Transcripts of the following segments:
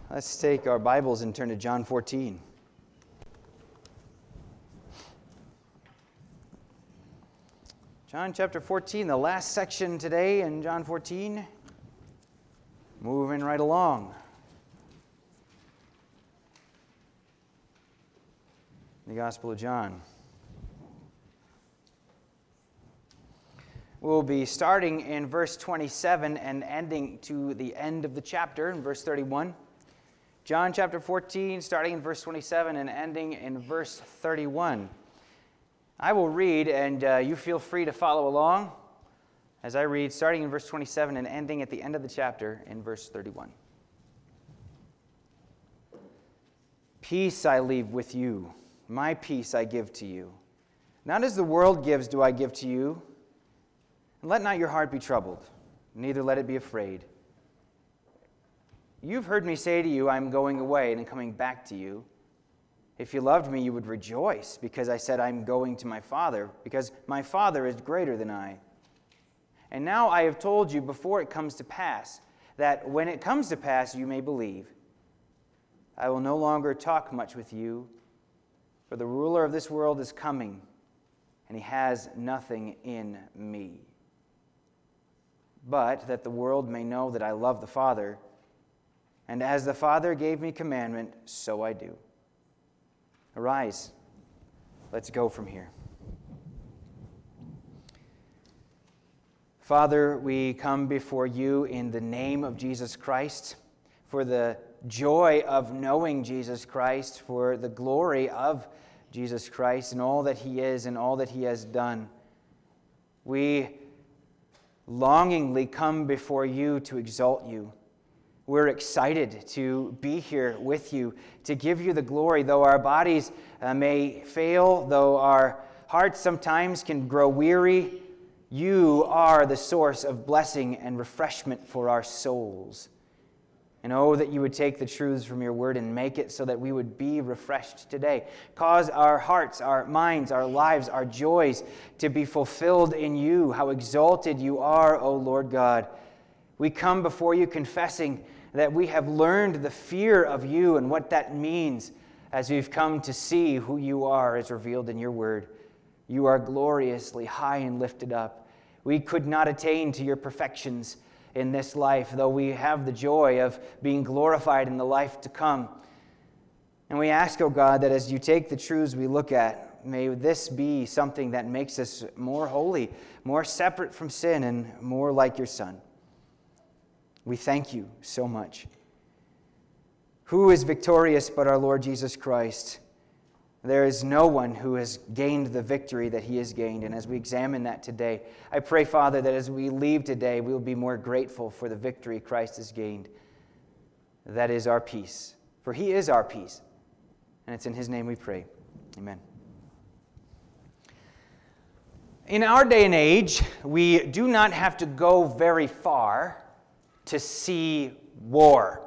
Let's take our Bibles and turn to John 14. John chapter 14, the last section today in John 14. Moving right along. The Gospel of John. We'll be starting in verse 27 and ending to the end of the chapter in verse 31. John chapter 14, starting in verse 27 and ending in verse 31. I will read, and you feel free to follow along as I read, starting in verse 27 and ending at the end of the chapter in verse 31. Peace I leave with you, my peace I give to you. Not as the world gives do I give to you. And let not your heart be troubled, neither let it be afraid. You've heard me say to you, I am going away and coming back to you. If you loved me, you would rejoice, because I said I'm going to my Father, because my Father is greater than I. And now I have told you before it comes to pass, that when it comes to pass you may believe. I will no longer talk much with you, for the ruler of this world is coming, and he has nothing in me. But that the world may know that I love the Father, and as the Father gave me commandment, so I do. Arise, let's go from here. Father, we come before you in the name of Jesus Christ, for the joy of knowing Jesus Christ, for the glory of Jesus Christ and all that he is and all that he has done. We longingly come before you to exalt you. We're excited to be here with you, to give you the glory. Though our bodies may fail, though our hearts sometimes can grow weary, you are the source of blessing and refreshment for our souls. And oh, that you would take the truths from your word and make it so that we would be refreshed today. Cause our hearts, our minds, our lives, our joys to be fulfilled in you. How exalted you are, O Lord God. We come before you confessing that we have learned the fear of you and what that means as we've come to see who you are as revealed in your word. You are gloriously high and lifted up. We could not attain to your perfections in this life, though we have the joy of being glorified in the life to come. And we ask, O God, that as you take the truths we look at, may this be something that makes us more holy, more separate from sin, and more like your Son. We thank you so much. Who is victorious but our Lord Jesus Christ? There is no one who has gained the victory that he has gained. And as we examine that today, I pray, Father, that as we leave today, we will be more grateful for the victory Christ has gained. That is our peace. For he is our peace. And it's in his name we pray. Amen. In our day and age, we do not have to go very far to see war.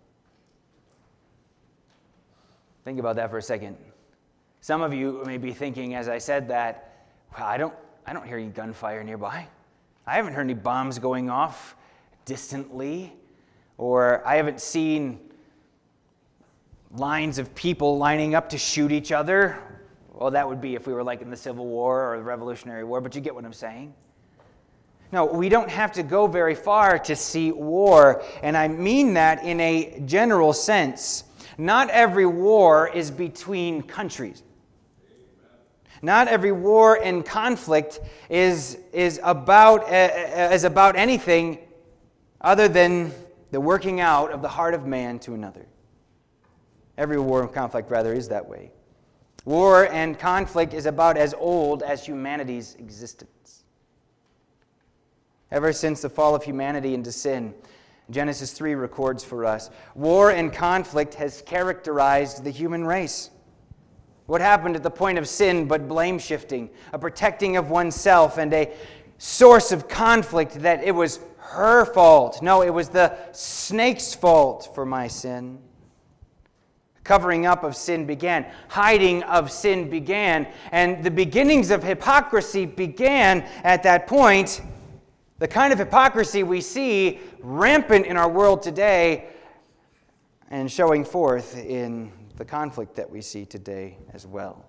Think about that for a second. Some of you may be thinking, as I said that, well, I don't hear any gunfire nearby. I haven't heard any bombs going off distantly, or I haven't seen lines of people lining up to shoot each other. Well, that would be if we were like in the Civil War or the Revolutionary War, but you get what I'm saying. No, we don't have to go very far to see war, and I mean that in a general sense. Not every war is between countries. Not every war and conflict is about anything other than the working out of the heart of man to another. Every war and conflict, rather, is that way. War and conflict is about as old as humanity's existence. Ever since the fall of humanity into sin, Genesis 3 records for us, war and conflict has characterized the human race. What happened at the point of sin but blame shifting, a protecting of oneself, and a source of conflict that it was her fault. No, it was the snake's fault for my sin. Covering up of sin began. Hiding of sin began. And the beginnings of hypocrisy began at that point. The kind of hypocrisy we see rampant in our world today and showing forth in the conflict that we see today as well.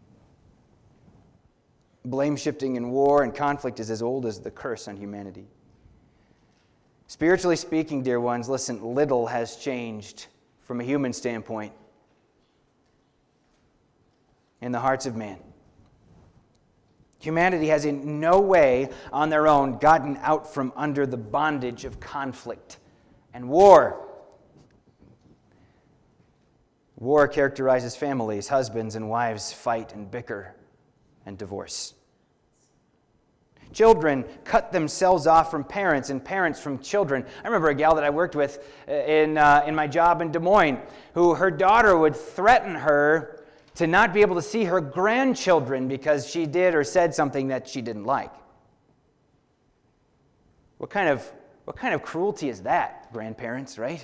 Blame shifting in war and conflict is as old as the curse on humanity. Spiritually speaking, dear ones, listen, little has changed from a human standpoint in the hearts of man. Humanity has in no way on their own gotten out from under the bondage of conflict and war. War characterizes families. Husbands and wives fight and bicker and divorce. Children cut themselves off from parents and parents from children. I remember a gal that I worked with in my job in Des Moines who her daughter would threaten her to not be able to see her grandchildren because she did or said something that she didn't like. What kind of cruelty is that, grandparents, right?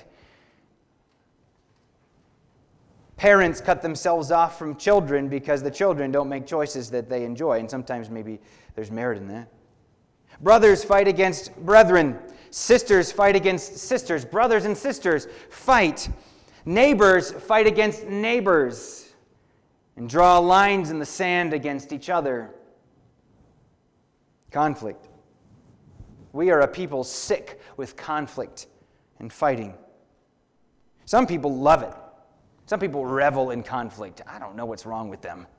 Parents cut themselves off from children because the children don't make choices that they enjoy, and sometimes maybe there's merit in that. Brothers fight against brethren. Sisters fight against sisters. Brothers and sisters fight. Neighbors fight against neighbors and draw lines in the sand against each other. Conflict. We are a people sick with conflict and fighting. Some people love it. Some people revel in conflict. I don't know what's wrong with them.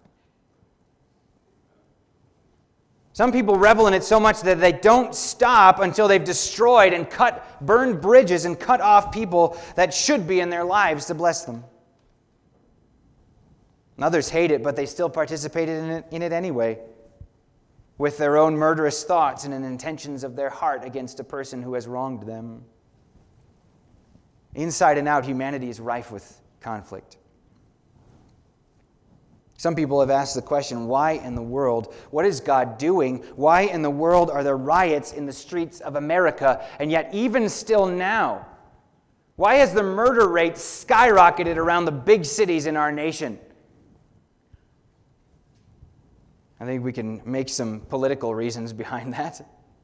Some people revel in it so much that they don't stop until they've destroyed and burned bridges and cut off people that should be in their lives to bless them. Others hate it, but they still participated in it anyway, with their own murderous thoughts and intentions of their heart against a person who has wronged them. Inside and out, humanity is rife with conflict. Some people have asked the question, why in the world? What is God doing? Why in the world are there riots in the streets of America? And yet, even still now, why has the murder rate skyrocketed around the big cities in our nation? I think we can make some political reasons behind that.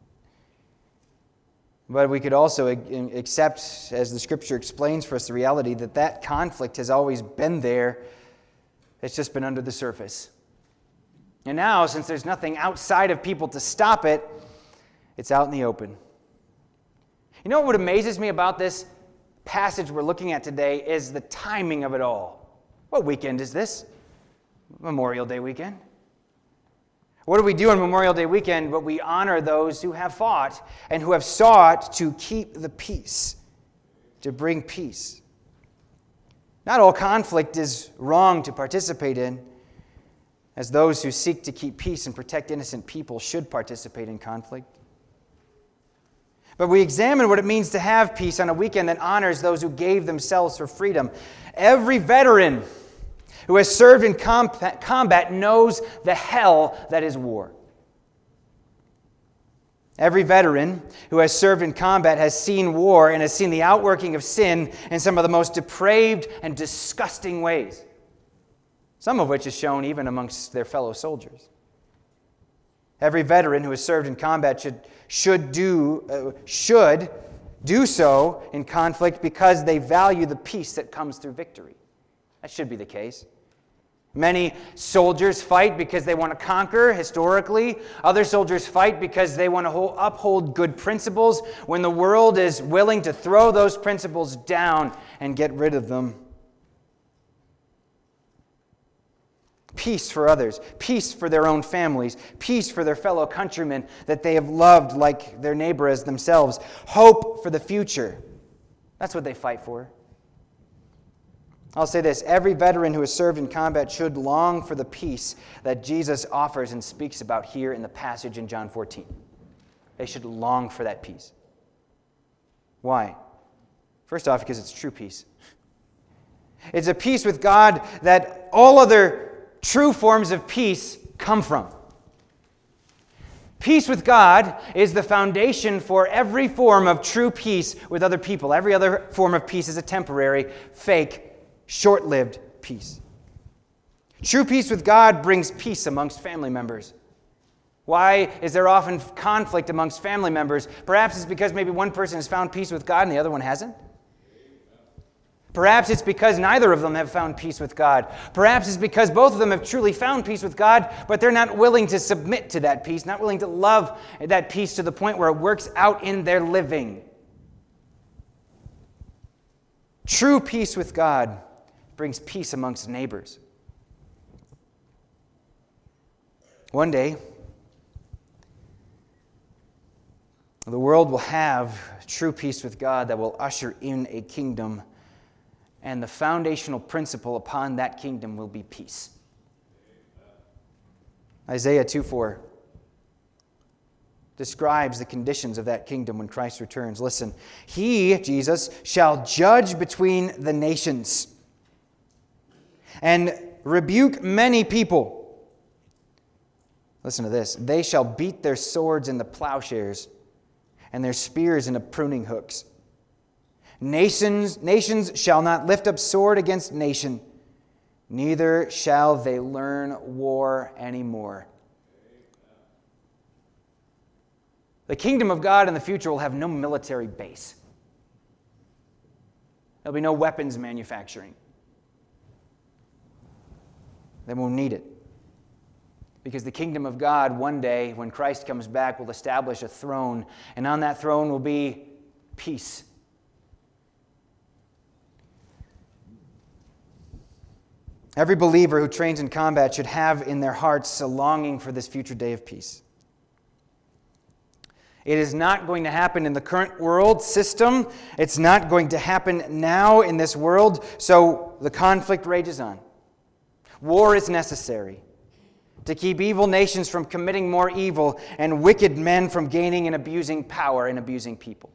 But we could also accept, as the Scripture explains for us, the reality that conflict has always been there. It's just been under the surface. And now, since there's nothing outside of people to stop it, it's out in the open. You know what amazes me about this passage we're looking at today is the timing of it all. What weekend is this? Memorial Day weekend. What do we do on Memorial Day weekend? But we honor those who have fought and who have sought to keep the peace, to bring peace. Not all conflict is wrong to participate in, as those who seek to keep peace and protect innocent people should participate in conflict. But we examine what it means to have peace on a weekend that honors those who gave themselves for freedom. Every veteran who has served in combat knows the hell that is war. Every veteran who has served in combat has seen war and has seen the outworking of sin in some of the most depraved and disgusting ways, some of which is shown even amongst their fellow soldiers. Every veteran who has served in combat should do so in conflict because they value the peace that comes through victory. That should be the case. Many soldiers fight because they want to conquer, historically. Other soldiers fight because they want to uphold good principles when the world is willing to throw those principles down and get rid of them. Peace for others, peace for their own families, peace for their fellow countrymen that they have loved like their neighbor as themselves, hope for the future. That's what they fight for. I'll say this, every veteran who has served in combat should long for the peace that Jesus offers and speaks about here in the passage in John 14. They should long for that peace. Why? First off, because it's true peace. It's a peace with God that all other true forms of peace come from. Peace with God is the foundation for every form of true peace with other people. Every other form of peace is a temporary, fake, short-lived peace. True peace with God brings peace amongst family members. Why is there often conflict amongst family members? Perhaps it's because maybe one person has found peace with God and the other one hasn't. Perhaps it's because neither of them have found peace with God. Perhaps it's because both of them have truly found peace with God, but they're not willing to submit to that peace, not willing to love that peace to the point where it works out in their living. True peace with God brings peace amongst neighbors. One day, the world will have true peace with God that will usher in a kingdom, and the foundational principle upon that kingdom will be peace. Isaiah 2:4 describes the conditions of that kingdom when Christ returns. Listen, He, Jesus, shall judge between the nations and rebuke many people. Listen to this. They shall beat their swords into plowshares and their spears into pruning hooks. Nations shall not lift up sword against nation, neither shall they learn war anymore. The kingdom of God in the future will have no military base. There'll be no weapons manufacturing. They won't need it. Because the kingdom of God, one day, when Christ comes back, will establish a throne, and on that throne will be peace. Every believer who trains in combat should have in their hearts a longing for this future day of peace. It is not going to happen in the current world system. It's not going to happen now in this world, so the conflict rages on. War is necessary to keep evil nations from committing more evil and wicked men from gaining and abusing power and abusing people.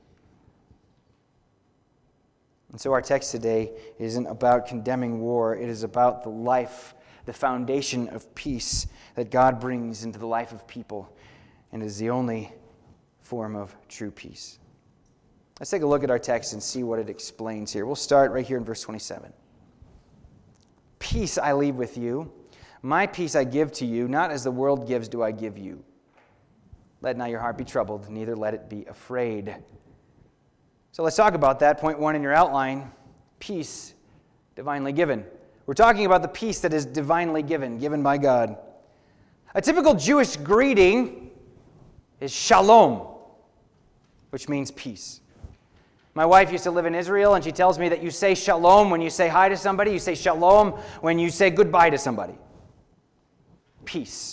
And so our text today isn't about condemning war. It is about the life, the foundation of peace that God brings into the life of people, and is the only form of true peace. Let's take a look at our text and see what it explains here. We'll start right here in verse 27. Peace I leave with you. My peace I give to you. Not as the world gives do I give you. Let not your heart be troubled, neither let it be afraid. So let's talk about that. Point one in your outline, peace divinely given. We're talking about the peace that is divinely given by God. A typical Jewish greeting is shalom, which means peace. My wife used to live in Israel, and she tells me that you say shalom when you say hi to somebody. You say shalom when you say goodbye to somebody. Peace.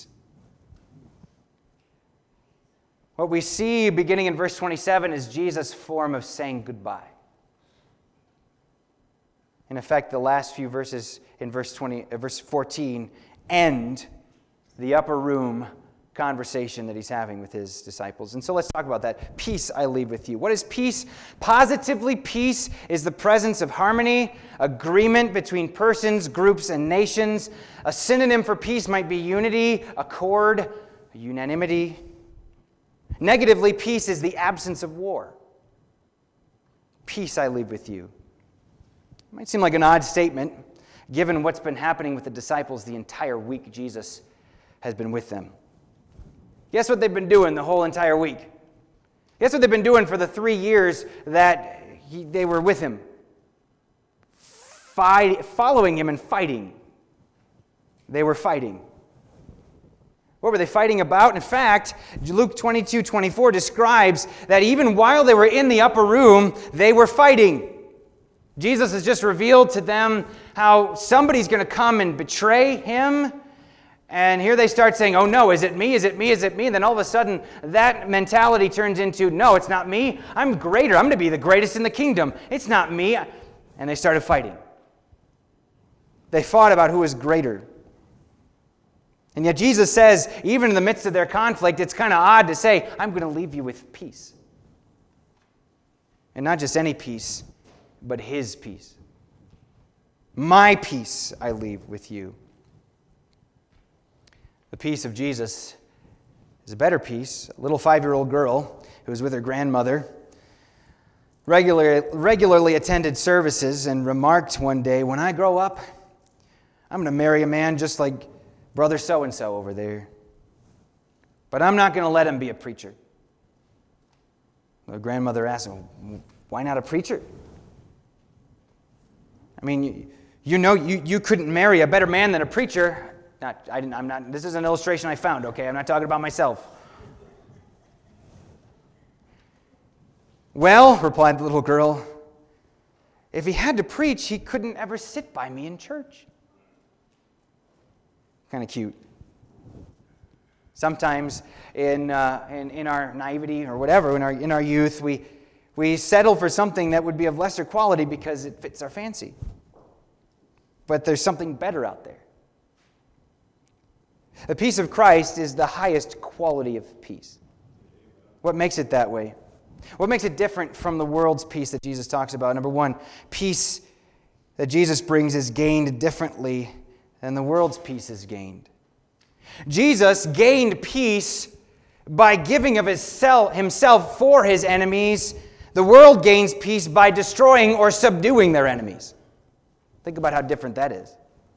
What we see beginning in verse 27 is Jesus' form of saying goodbye. In effect, the last few verses in verse 14 end the upper room conversation that he's having with his disciples. And so let's talk about that. Peace I leave with you. What is peace? Positively, peace is the presence of harmony, agreement between persons, groups, and nations. A synonym for peace might be unity, accord, unanimity. Negatively, peace is the absence of war. Peace I leave with you. It might seem like an odd statement, given what's been happening with the disciples the entire week Jesus has been with them. Guess what they've been doing the whole entire week? Guess what they've been doing for the 3 years that they were with him? Following him and fighting. They were fighting. What were they fighting about? In fact, Luke 22:24 describes that even while they were in the upper room, they were fighting. Jesus has just revealed to them how somebody's going to come and betray him. And here they start saying, oh no, is it me? Is it me? Is it me? And then all of a sudden, that mentality turns into, no, it's not me. I'm greater. I'm going to be the greatest in the kingdom. It's not me. And they started fighting. They fought about who was greater. And yet Jesus says, even in the midst of their conflict, it's kind of odd to say, I'm going to leave you with peace. And not just any peace, but his peace. My peace I leave with you. The peace of Jesus is a better peace. A little 5-year-old girl who was with her grandmother regularly attended services and remarked one day, when I grow up, I'm going to marry a man just like brother so-and-so over there. But I'm not going to let him be a preacher. The grandmother asked him, why not a preacher? I mean, you couldn't marry a better man than a preacher. This is an illustration I found, okay? I'm not talking about myself. Well, replied the little girl, if he had to preach, he couldn't ever sit by me in church. Kind of cute. Sometimes in our naivety or whatever, in our youth, we settle for something that would be of lesser quality because it fits our fancy. But there's something better out there. The peace of Christ is the highest quality of peace. What makes it that way? What makes it different from the world's peace that Jesus talks about? Number one, peace that Jesus brings is gained differently than the world's peace is gained. Jesus gained peace by giving of himself for his enemies. The world gains peace by destroying or subduing their enemies. Think about how different that is.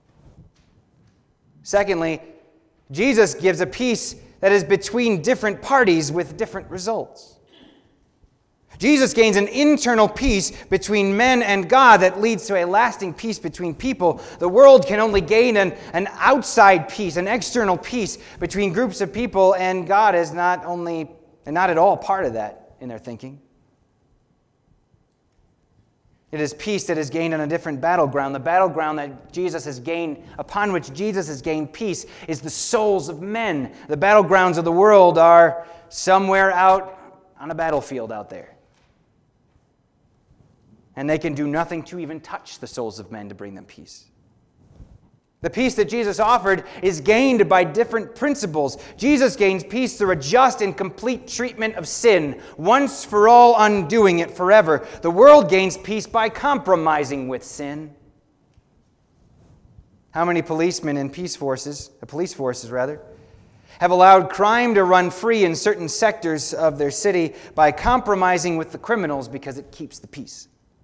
Secondly, Jesus gives a peace that is between different parties with different results. Jesus gains an internal peace between men and God that leads to a lasting peace between people. The world can only gain an outside peace, an external peace between groups of people, and God is not at all part of that in their thinking. It is peace that is gained on a different battleground. The battleground that Jesus has gained, upon which Jesus has gained peace, is the souls of men. The battlegrounds of the world are somewhere out on a battlefield out there. And they can do nothing to even touch the souls of men to bring them peace. The peace that Jesus offered is gained by different principles. Jesus gains peace through a just and complete treatment of sin, once for all undoing it forever. The world gains peace by compromising with sin. How many policemen in police forces, have allowed crime to run free in certain sectors of their city by compromising with the criminals because it keeps the peace?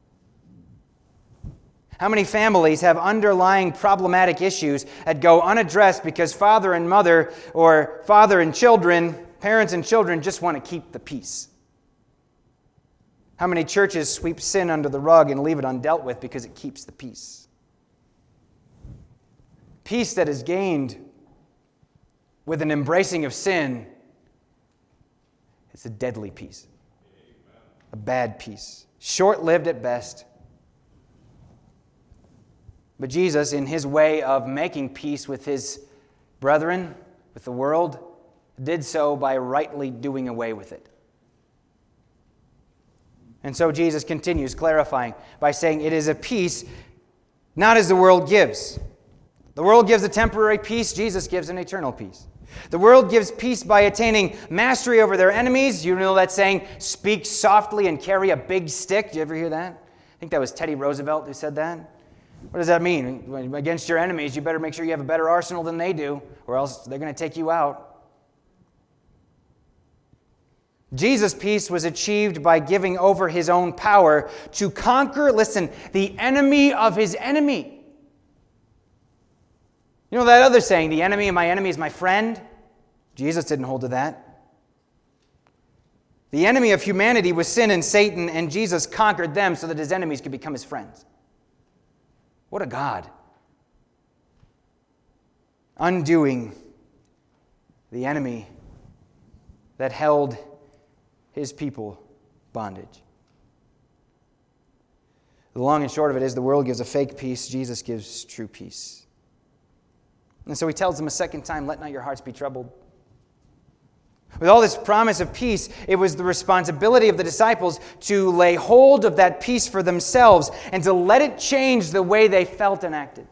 How many families have underlying problematic issues that go unaddressed because father and mother, or father and children, parents and children, just want to keep the peace? How many churches sweep sin under the rug and leave it undealt with because it keeps the peace? Peace that is gained with an embracing of sin, it's a deadly peace. A bad peace. Short-lived at best. But Jesus, in his way of making peace with his brethren, with the world, did so by rightly doing away with it. And so Jesus continues clarifying by saying it is a peace not as the world gives. The world gives a temporary peace, Jesus gives an eternal peace. The world gives peace by attaining mastery over their enemies. You know that saying, speak softly and carry a big stick. Did you ever hear that? I think that was Teddy Roosevelt who said that. What does that mean? Against your enemies, you better make sure you have a better arsenal than they do, or else they're going to take you out. Jesus' peace was achieved by giving over his own power to conquer, listen, the enemy of his enemy. You know that other saying, the enemy of my enemy is my friend? Jesus didn't hold to that. The enemy of humanity was sin and Satan, and Jesus conquered them so that his enemies could become his friends. What a God. Undoing the enemy that held his people bondage. The long and short of it is the world gives a fake peace, Jesus gives true peace. And so he tells them a second time, let not your hearts be troubled. With all this promise of peace, it was the responsibility of the disciples to lay hold of that peace for themselves and to let it change the way they felt and acted.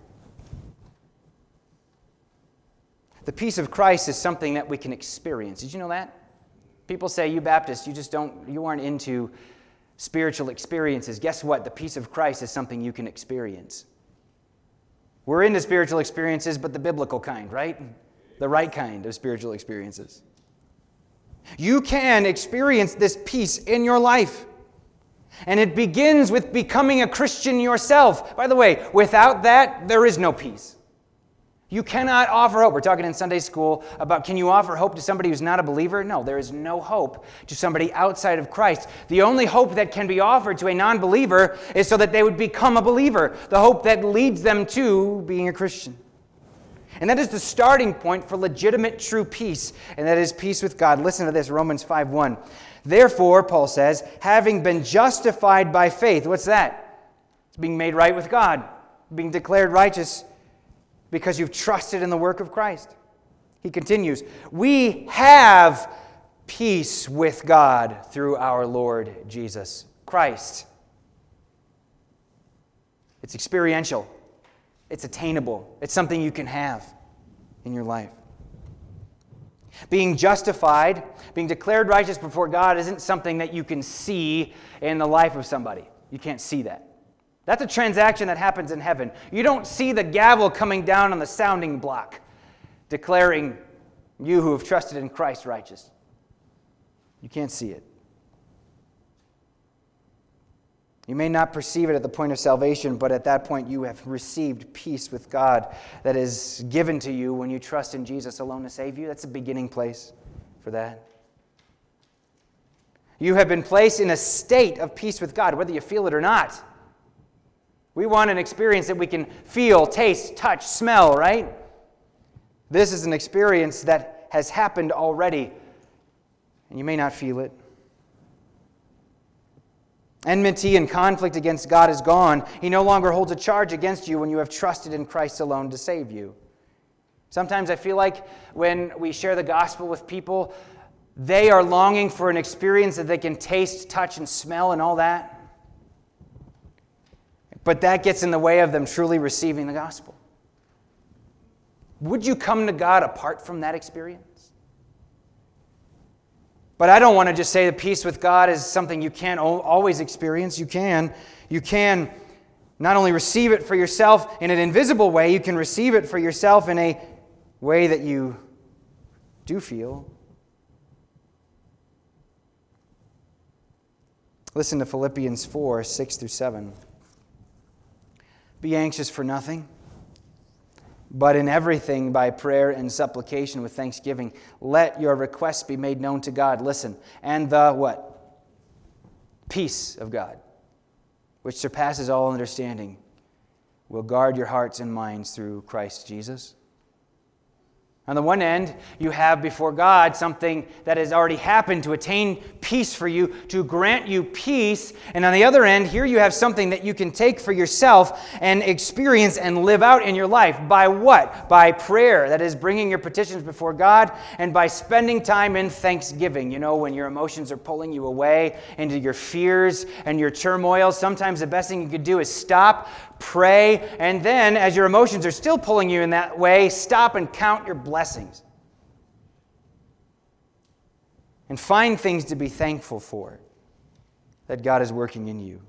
The peace of Christ is something that we can experience. Did you know that? People say, you Baptists, you aren't into spiritual experiences. Guess what? The peace of Christ is something you can experience. We're into spiritual experiences, but the biblical kind, right? The right kind of spiritual experiences. You can experience this peace in your life. And it begins with becoming a Christian yourself. By the way, without that, there is no peace. You cannot offer hope. We're talking in Sunday school about, can you offer hope to somebody who's not a believer? No, there is no hope to somebody outside of Christ. The only hope that can be offered to a non-believer is so that they would become a believer, the hope that leads them to being a Christian. And that is the starting point for legitimate true peace, and that is peace with God. Listen to this, Romans 5:1. Therefore, Paul says, having been justified by faith, what's that? It's being made right with God, being declared righteous because you've trusted in the work of Christ. He continues, we have peace with God through our Lord Jesus Christ. It's experiential. It's attainable. It's something you can have in your life. Being justified, being declared righteous before God isn't something that you can see in the life of somebody. You can't see that. That's a transaction that happens in heaven. You don't see the gavel coming down on the sounding block, declaring you who have trusted in Christ righteous. You can't see it. You may not perceive it at the point of salvation, but at that point you have received peace with God that is given to you when you trust in Jesus alone to save you. That's the beginning place for that. You have been placed in a state of peace with God, whether you feel it or not. We want an experience that we can feel, taste, touch, smell, right? This is an experience that has happened already, and you may not feel it. Enmity and conflict against God is gone. He no longer holds a charge against you when you have trusted in Christ alone to save you. Sometimes I feel like when we share the gospel with people, they are longing for an experience that they can taste, touch, and smell and all that. But that gets in the way of them truly receiving the gospel. Would you come to God apart from that experience? But I don't want to just say the peace with God is something you can't always experience. You can not only receive it for yourself in an invisible way, you can receive it for yourself in a way that you do feel. Listen to Philippians 4:6-7. Be anxious for nothing, but in everything by prayer and supplication with thanksgiving, let your requests be made known to God. Listen, and the what? Peace of God, which surpasses all understanding, will guard your hearts and minds through Christ Jesus. On the one end, you have before God something that has already happened to attain peace for you, to grant you peace. And on the other end, here you have something that you can take for yourself and experience and live out in your life. By what? By prayer, that is bringing your petitions before God, and by spending time in thanksgiving. You know, when your emotions are pulling you away into your fears and your turmoil, sometimes the best thing you could do is stop, pray, and then as your emotions are still pulling you in that way, stop and count your blessings. And find things to be thankful for that God is working in you.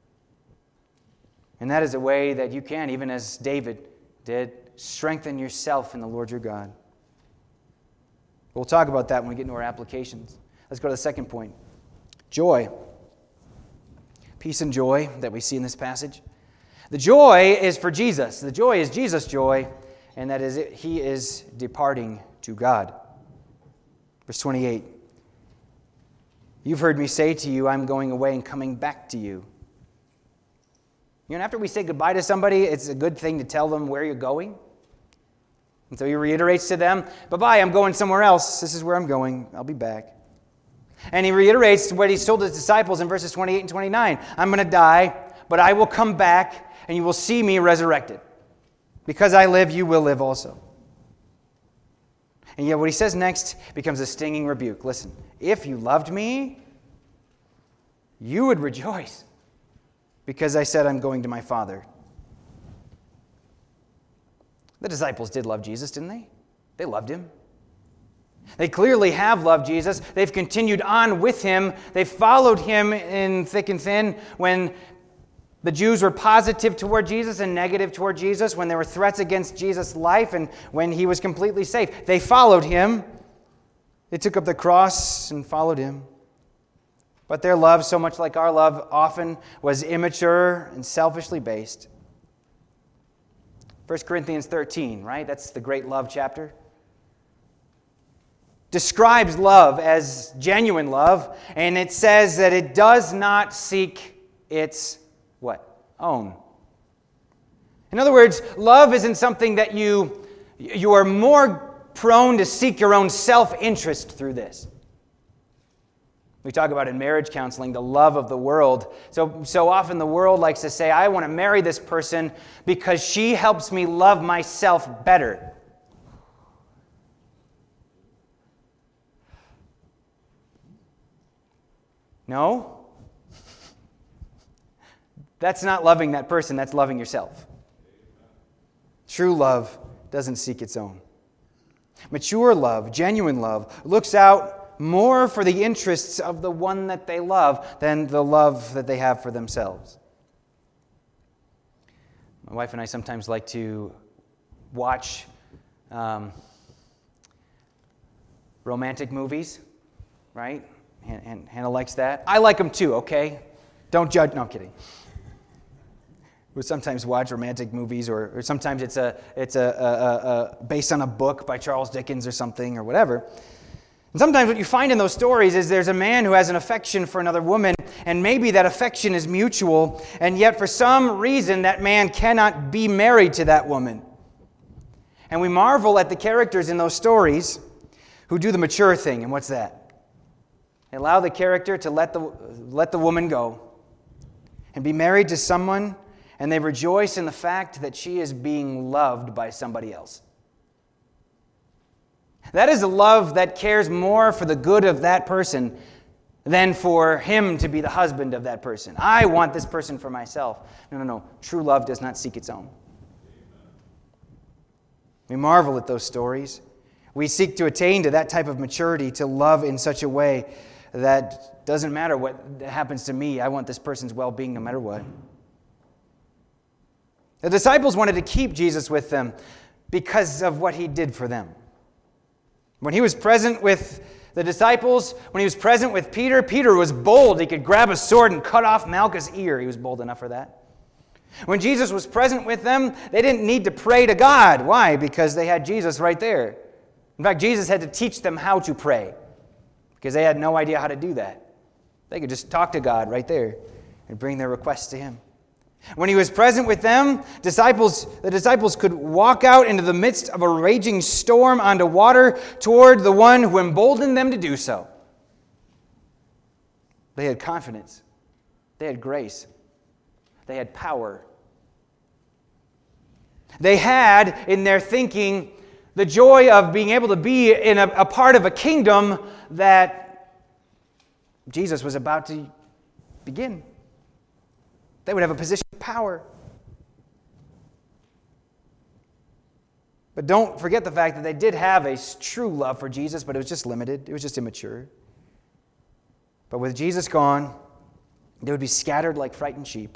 And that is a way that you can, even as David did, strengthen yourself in the Lord your God. We'll talk about that when we get into our applications. Let's go to the second point. Joy. Peace and joy that we see in this passage. The joy is for Jesus. The joy is Jesus' joy, and that is it. He is departing to God. Verse 28. You've heard me say to you, I'm going away and coming back to you. You know, after we say goodbye to somebody, it's a good thing to tell them where you're going. And so he reiterates to them, bye-bye, I'm going somewhere else. This is where I'm going. I'll be back. And he reiterates what he's told his disciples in verses 28 and 29. I'm going to die, but I will come back, and you will see me resurrected. Because I live, you will live also. And yet what he says next becomes a stinging rebuke. Listen, if you loved me, you would rejoice, because I said I'm going to my Father. The disciples did love Jesus, didn't they? They loved him. They clearly have loved Jesus. They've continued on with him. They followed him in thick and thin when the Jews were positive toward Jesus and negative toward Jesus, when there were threats against Jesus' life and when he was completely safe. They followed him. They took up the cross and followed him. But their love, so much like our love, often was immature and selfishly based. 1 Corinthians 13, right? That's the great love chapter. Describes love as genuine love, and it says that it does not seek its what? Own. In other words, love isn't something that you are more prone to seek your own self-interest through this. We talk about in marriage counseling the love of the world. So often the world likes to say, I want to marry this person because she helps me love myself better. No. That's not loving that person, that's loving yourself. True love doesn't seek its own. Mature love, genuine love, looks out more for the interests of the one that they love than the love that they have for themselves. My wife and I sometimes like to watch romantic movies, right? And Hannah likes that. I like them too, okay? Don't judge. No, I'm kidding. We sometimes watch romantic movies, or sometimes it's based on a book by Charles Dickens or something or whatever. And sometimes what you find in those stories is there's a man who has an affection for another woman, and maybe that affection is mutual, and yet for some reason that man cannot be married to that woman. And we marvel at the characters in those stories who do the mature thing. And what's that? They allow the character to let the woman go and be married to someone, and they rejoice in the fact that she is being loved by somebody else. That is a love that cares more for the good of that person than for him to be the husband of that person. I want this person for myself. No. True love does not seek its own. We marvel at those stories. We seek to attain to that type of maturity, to love in such a way that doesn't matter what happens to me. I want this person's well-being no matter what. The disciples wanted to keep Jesus with them because of what he did for them. When he was present with the disciples, when he was present with Peter, Peter was bold. He could grab a sword and cut off Malchus' ear. He was bold enough for that. When Jesus was present with them, they didn't need to pray to God. Why? Because they had Jesus right there. In fact, Jesus had to teach them how to pray because they had no idea how to do that. They could just talk to God right there and bring their requests to him. When he was present with them, the disciples could walk out into the midst of a raging storm onto water toward the one who emboldened them to do so. They had confidence. They had grace. They had power. They had, in their thinking, the joy of being able to be in a part of a kingdom that Jesus was about to begin. They would have a position of power. But don't forget the fact that they did have a true love for Jesus, but it was just limited. It was just immature. But with Jesus gone, they would be scattered like frightened sheep.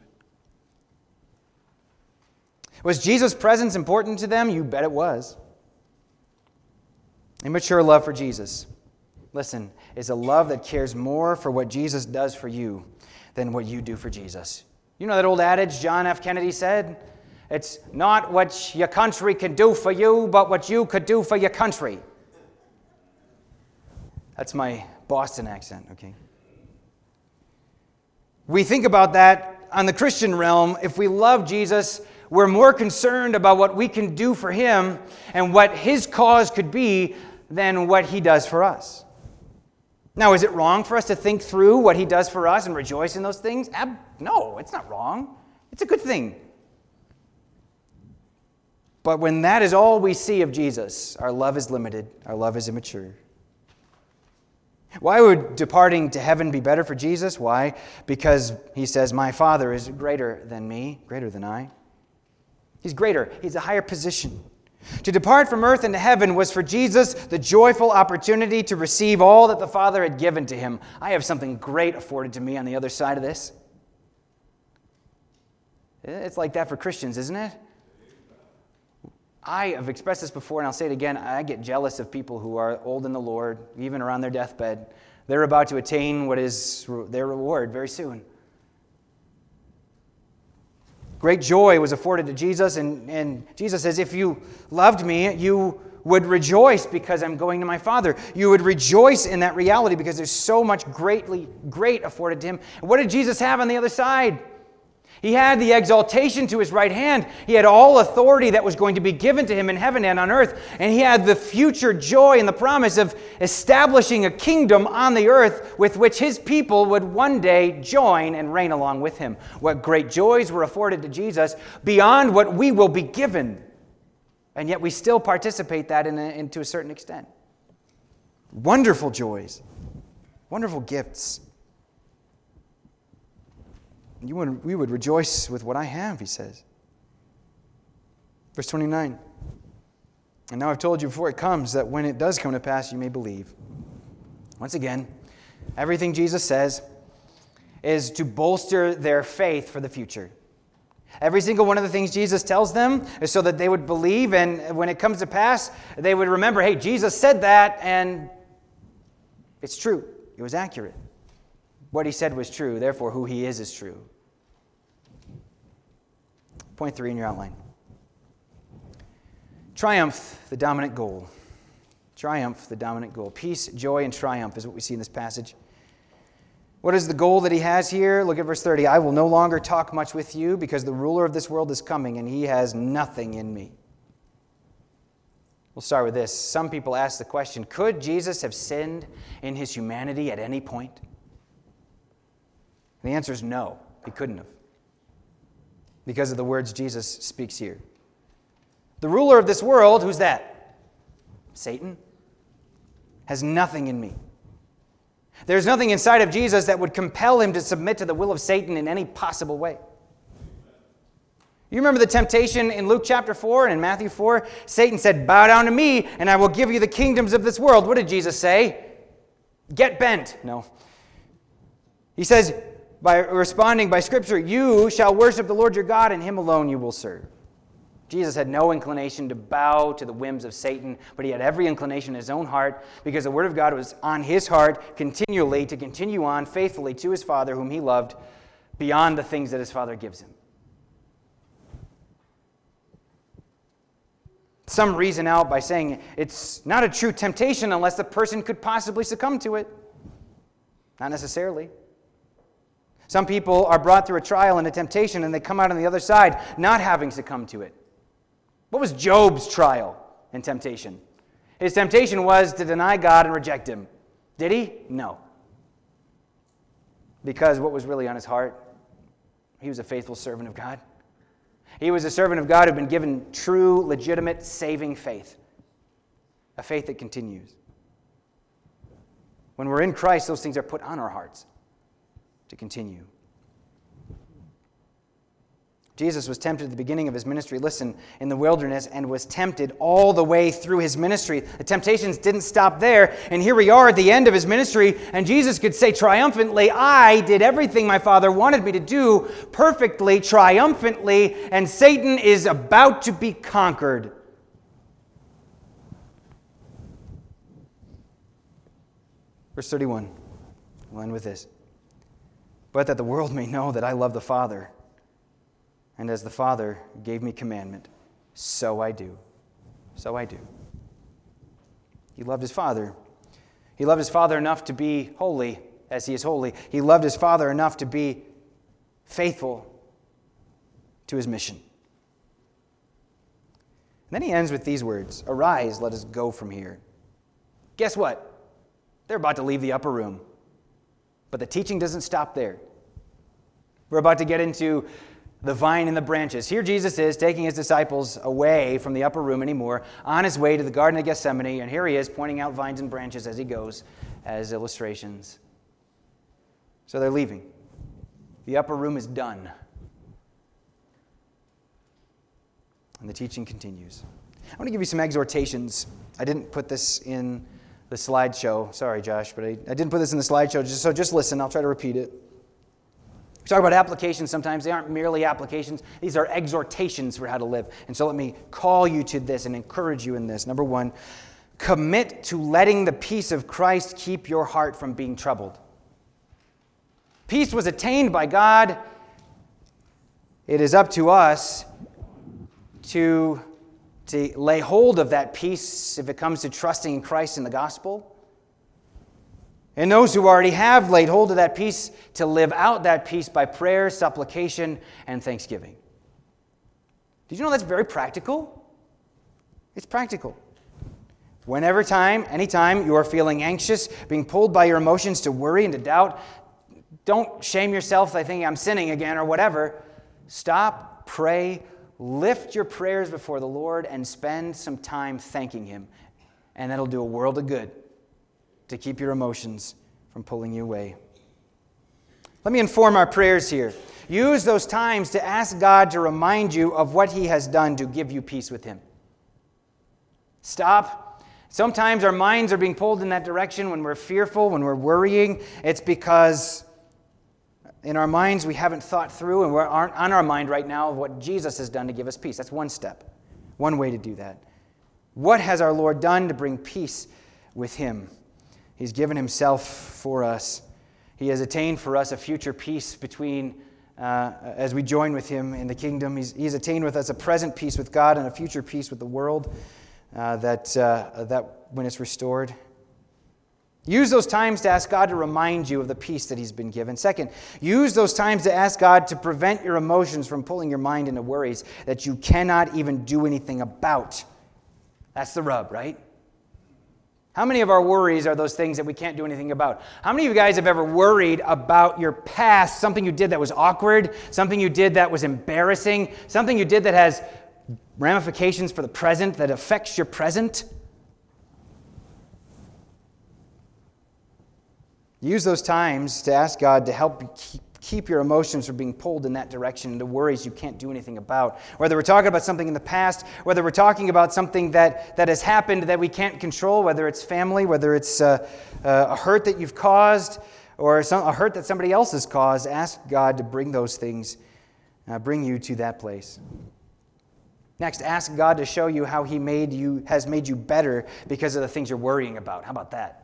Was Jesus' presence important to them? You bet it was. Immature love for Jesus, listen, is a love that cares more for what Jesus does for you than what you do for Jesus. You know that old adage John F. Kennedy said? It's not what your country can do for you, but what you could do for your country. That's my Boston accent, okay? We think about that on the Christian realm. If we love Jesus, we're more concerned about what we can do for him and what his cause could be than what he does for us. Now, is it wrong for us to think through what he does for us and rejoice in those things? No, it's not wrong. It's a good thing. But when that is all we see of Jesus, our love is limited, our love is immature. Why would departing to heaven be better for Jesus? Why? Because he says, my Father is greater than me, greater than I. He's greater. He's a higher position. To depart from earth into heaven was for Jesus the joyful opportunity to receive all that the Father had given to him. I have something great afforded to me on the other side of this. It's like that for Christians, isn't it? I have expressed this before, and I'll say it again. I get jealous of people who are old in the Lord, even around their deathbed. They're about to attain what is their reward very soon. Great joy was afforded to Jesus, and Jesus says, if you loved me, you would rejoice because I'm going to my Father. You would rejoice in that reality because there's so much great afforded to him. And what did Jesus have on the other side? He had the exaltation to his right hand. He had all authority that was going to be given to him in heaven and on earth. And he had the future joy and the promise of establishing a kingdom on the earth with which his people would one day join and reign along with him. What great joys were afforded to Jesus beyond what we will be given. And yet we still participate that to a certain extent. Wonderful joys. Wonderful gifts. We would rejoice with what I have, he says. Verse 29. And now I've told you before it comes, that when it does come to pass, you may believe. Once again, everything Jesus says is to bolster their faith for the future. Every single one of the things Jesus tells them is so that they would believe, and when it comes to pass, they would remember, hey, Jesus said that, and it's true. It was accurate. What he said was true, therefore who he is true. Point 3 in your outline. Triumph, the dominant goal. Triumph, the dominant goal. Peace, joy, and triumph is what we see in this passage. What is the goal that he has here? Look at verse 30. I will no longer talk much with you because the ruler of this world is coming and he has nothing in me. We'll start with this. Some people ask the question, could Jesus have sinned in his humanity at any point? And the answer is no, he couldn't have. Because of the words Jesus speaks here. The ruler of this world, who's that? Satan, has nothing in me. There's nothing inside of Jesus that would compel him to submit to the will of Satan in any possible way. You remember the temptation in Luke chapter 4 and in Matthew 4? Satan said, bow down to me and I will give you the kingdoms of this world. What did Jesus say? Get bent. No. He says, by responding by Scripture, you shall worship the Lord your God and him alone you will serve. Jesus had no inclination to bow to the whims of Satan, but he had every inclination in his own heart because the Word of God was on his heart continually to continue on faithfully to his Father whom he loved beyond the things that his Father gives him. Some reason out by saying it's not a true temptation unless the person could possibly succumb to it. Not necessarily. Some people are brought through a trial and a temptation and they come out on the other side not having succumbed to it. What was Job's trial and temptation? His temptation was to deny God and reject him. Did he? No. Because what was really on his heart? He was a faithful servant of God. He was a servant of God who had been given true, legitimate, saving faith. A faith that continues. When we're in Christ, those things are put on our hearts to continue. Jesus was tempted at the beginning of his ministry, listen, in the wilderness, and was tempted all the way through his ministry. The temptations didn't stop there, and here we are at the end of his ministry, and Jesus could say triumphantly, I did everything my Father wanted me to do perfectly, triumphantly, and Satan is about to be conquered. Verse 31, we'll end with this. But that the world may know that I love the Father, and as the Father gave me commandment, so I do. So I do. He loved his Father. He loved his Father enough to be holy as he is holy. He loved his Father enough to be faithful to his mission. And then he ends with these words, arise, let us go from here. Guess what? They're about to leave the upper room. But the teaching doesn't stop there. We're about to get into the vine and the branches. Here Jesus is taking his disciples away from the upper room anymore, on his way to the Garden of Gethsemane, and here he is pointing out vines and branches as he goes, as illustrations. So they're leaving. The upper room is done. And the teaching continues. I want to give you some exhortations. I didn't put this in the slideshow. Sorry, Josh, but I didn't put this in the slideshow, so just listen. I'll try to repeat it. We talk about applications sometimes. They aren't merely applications. These are exhortations for how to live. And so let me call you to this and encourage you in this. Number one, commit to letting the peace of Christ keep your heart from being troubled. Peace was attained by God It is up to us to lay hold of that peace if it comes to trusting in Christ and the gospel. And those who already have laid hold of that peace to live out that peace by prayer, supplication, and thanksgiving. Did you know that's very practical? It's practical. Anytime you are feeling anxious, being pulled by your emotions to worry and to doubt, don't shame yourself by thinking I'm sinning again or whatever. Stop, pray, lift your prayers before the Lord, and spend some time thanking Him. And that'll do a world of good to keep your emotions from pulling you away. Let me inform our prayers here. Use those times to ask God to remind you of what He has done to give you peace with Him. Stop. Sometimes our minds are being pulled in that direction when we're fearful, when we're worrying. It's because in our minds we haven't thought through and we aren't on our mind right now of what Jesus has done to give us peace. That's one step, one way to do that. What has our Lord done to bring peace with Him? He's given Himself for us. He has attained for us a future peace as we join with Him in the kingdom. He's attained with us a present peace with God and a future peace with the world that when it's restored. Use those times to ask God to remind you of the peace that He's been given. Second, use those times to ask God to prevent your emotions from pulling your mind into worries that you cannot even do anything about. That's the rub, right? How many of our worries are those things that we can't do anything about? How many of you guys have ever worried about your past, something you did that was awkward, something you did that was embarrassing, something you did that has ramifications for the present, that affects your present? Use those times to ask God to help keep your emotions from being pulled in that direction into worries you can't do anything about. Whether we're talking about something in the past, whether we're talking about something that has happened that we can't control, whether it's family, whether it's a hurt that you've caused, or a hurt that somebody else has caused, ask God to bring those things, bring you to that place. Next, ask God to show you how He has made you better because of the things you're worrying about. How about that?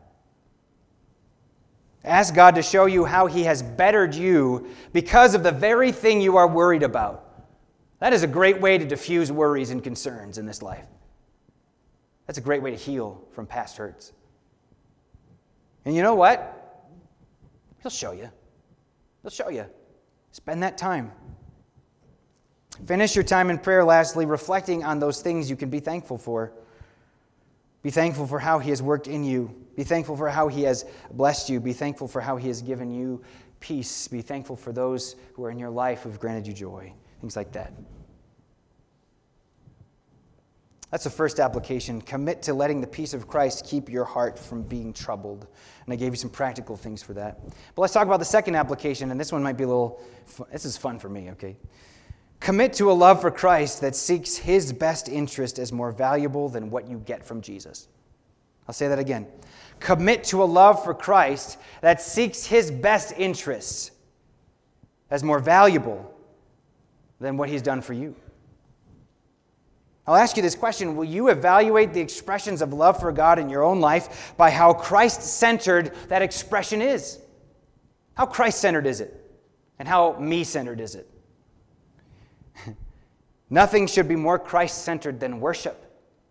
Ask God to show you how He has bettered you because of the very thing you are worried about. That is a great way to diffuse worries and concerns in this life. That's a great way to heal from past hurts. And you know what? He'll show you. He'll show you. Spend that time. Finish your time in prayer, lastly, reflecting on those things you can be thankful for. Be thankful for how He has worked in you. Be thankful for how He has blessed you. Be thankful for how He has given you peace. Be thankful for those who are in your life who have granted you joy. Things like that. That's the first application. Commit to letting the peace of Christ keep your heart from being troubled. And I gave you some practical things for that. But let's talk about the second application, and this one might be this is fun for me, okay? Commit to a love for Christ that seeks His best interest as more valuable than what you get from Jesus. I'll say that again. Commit to a love for Christ that seeks His best interests as more valuable than what He's done for you. I'll ask you this question. Will you evaluate the expressions of love for God in your own life by how Christ-centered that expression is? How Christ-centered is it? And how me-centered is it? Nothing should be more Christ-centered than worship.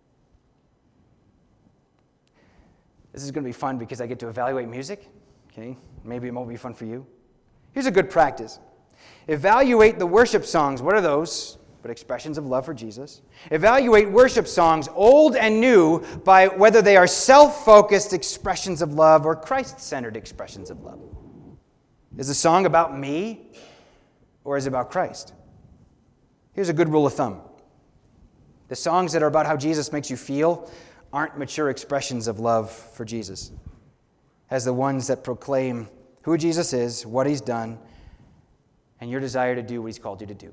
This is going to be fun because I get to evaluate music. Okay, maybe it won't be fun for you. Here's a good practice. Evaluate the worship songs. What are those? But expressions of love for Jesus. Evaluate worship songs, old and new, by whether they are self-focused expressions of love or Christ-centered expressions of love. Is the song about me or is it about Christ? Here's a good rule of thumb. The songs that are about how Jesus makes you feel aren't mature expressions of love for Jesus, as the ones that proclaim who Jesus is, what He's done, and your desire to do what He's called you to do.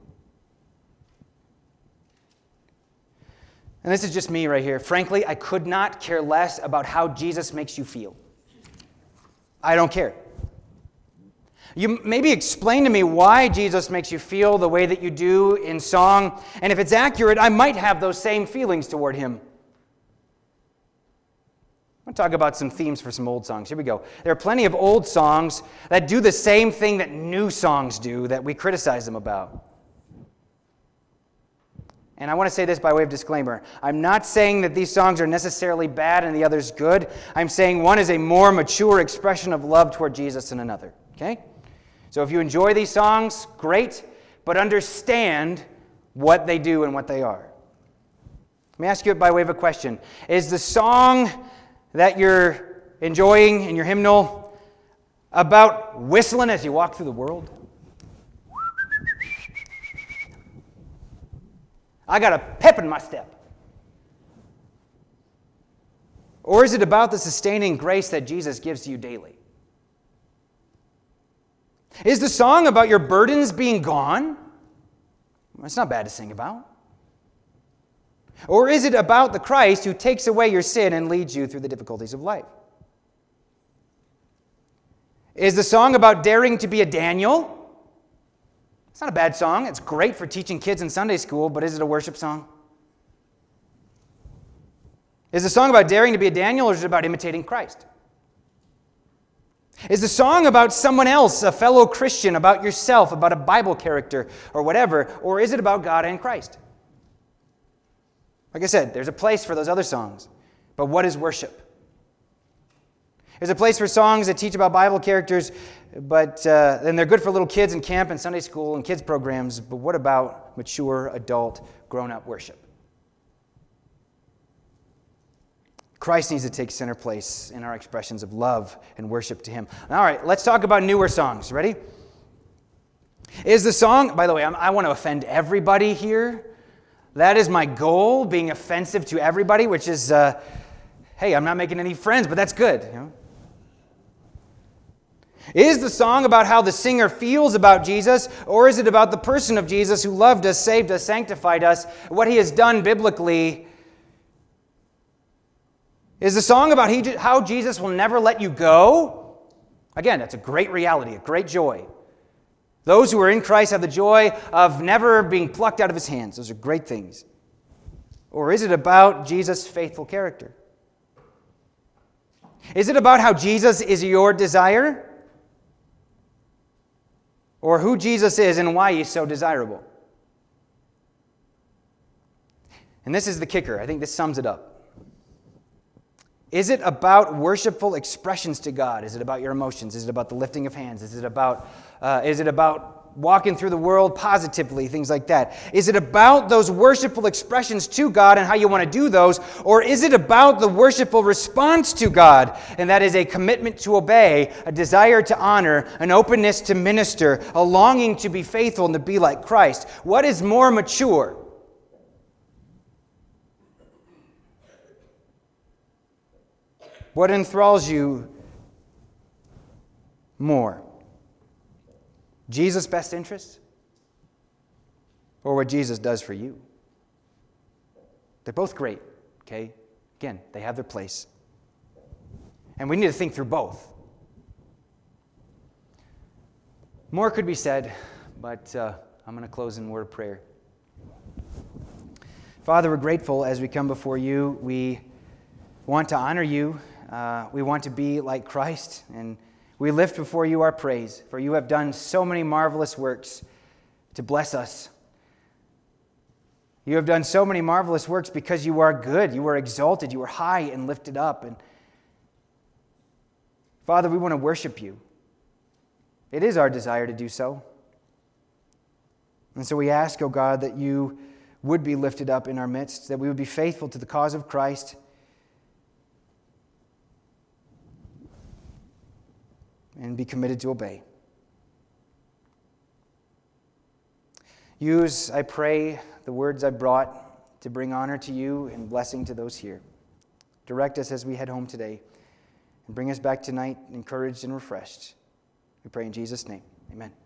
And this is just me right here. Frankly, I could not care less about how Jesus makes you feel. I don't care. You maybe explain to me why Jesus makes you feel the way that you do in song, and if it's accurate, I might have those same feelings toward Him. I'm going to talk about some themes for some old songs. Here we go. There are plenty of old songs that do the same thing that new songs do that we criticize them about. And I want to say this by way of disclaimer. I'm not saying that these songs are necessarily bad and the others good. I'm saying one is a more mature expression of love toward Jesus than another. Okay? So if you enjoy these songs, great, but understand what they do and what they are. Let me ask you it by way of a question. Is the song that you're enjoying in your hymnal about whistling as you walk through the world? I got a pep in my step. Or is it about the sustaining grace that Jesus gives to you daily? Is the song about your burdens being gone? It's not bad to sing about. Or is it about the Christ who takes away your sin and leads you through the difficulties of life? Is the song about daring to be a Daniel? It's not a bad song. It's great for teaching kids in Sunday school, but is it a worship song? Is the song about daring to be a Daniel, or is it about imitating Christ? Is the song about someone else, a fellow Christian, about yourself, about a Bible character, or whatever, or is it about God and Christ? Like I said, there's a place for those other songs, but what is worship? There's a place for songs that teach about Bible characters, but and they're good for little kids in camp and Sunday school and kids programs, but what about mature, adult, grown-up worship? Christ needs to take center place in our expressions of love and worship to Him. All right, let's talk about newer songs. Ready? Is the song, by the way, I want to offend everybody here. That is my goal, being offensive to everybody, which is, hey, I'm not making any friends, but that's good. You know? Is the song about how the singer feels about Jesus, or is it about the person of Jesus who loved us, saved us, sanctified us, what He has done biblically? Is the song about how Jesus will never let you go? Again, that's a great reality, a great joy. Those who are in Christ have the joy of never being plucked out of His hands. Those are great things. Or is it about Jesus' faithful character? Is it about how Jesus is your desire? Or who Jesus is and why He's so desirable? And this is the kicker. I think this sums it up. Is it about worshipful expressions to God? Is it about your emotions? Is it about the lifting of hands? Is it about walking through the world positively? Things like that. Is it about those worshipful expressions to God and how you want to do those? Or is it about the worshipful response to God? And that is a commitment to obey, a desire to honor, an openness to minister, a longing to be faithful and to be like Christ. What is more mature? What enthralls you more? Jesus' best interests? Or what Jesus does for you? They're both great, okay? Again, they have their place. And we need to think through both. More could be said, but I'm going to close in a word of prayer. Father, we're grateful as we come before you. We want to honor you. We want to be like Christ, and we lift before you our praise, for you have done so many marvelous works to bless us. You have done so many marvelous works because you are good, you are exalted, you are high and lifted up. And Father, we want to worship you. It is our desire to do so. And so we ask, O God, that you would be lifted up in our midst, that we would be faithful to the cause of Christ, and be committed to obey. Use, I pray, the words I brought to bring honor to you and blessing to those here. Direct us as we head home today, and bring us back tonight encouraged and refreshed. We pray in Jesus' name. Amen.